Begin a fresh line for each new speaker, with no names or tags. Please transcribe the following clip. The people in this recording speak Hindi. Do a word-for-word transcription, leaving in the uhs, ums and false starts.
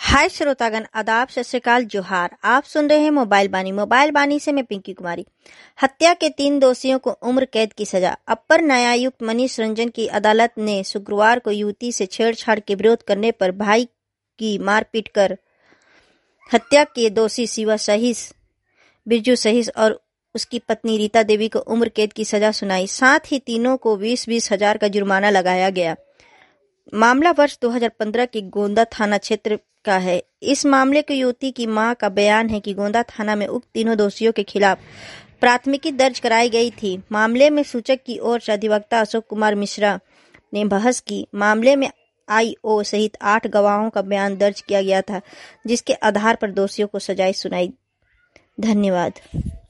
हाय श्रोतागण, आदाब, सत श्री अकाल, जोहार। आप सुन रहे हैं मोबाइल बानी। मोबाइल बानी से मैं पिंकी कुमारी। हत्या के तीन दोषियों को उम्र कैद की सजा। अपर न्यायायुक्त मनीष रंजन की अदालत ने शुक्रवार को युवती से छेड़छाड़ के विरोध करने पर भाई की मारपीट कर हत्या के दोषी शिवा सहिस, बिरजू सहिस और उसकी पत्नी रीता देवी को उम्र कैद की सजा सुनाई। साथ ही तीनों को बीस बीस हजार का जुर्माना लगाया गया। मामला वर्ष दो हज़ार पंद्रह के गोंदा थाना क्षेत्र का है। इस मामले की युवती की मां का बयान है कि गोंदा थाना में उक्त तीनों दोषियों के खिलाफ प्राथमिकी दर्ज कराई गई थी। मामले में सूचक की ओर से अधिवक्ता अशोक कुमार मिश्रा ने बहस की। मामले में आईओ सहित आठ गवाहों का बयान दर्ज किया गया था, जिसके आधार पर दोषियों को सजाएं सुनाई। धन्यवाद।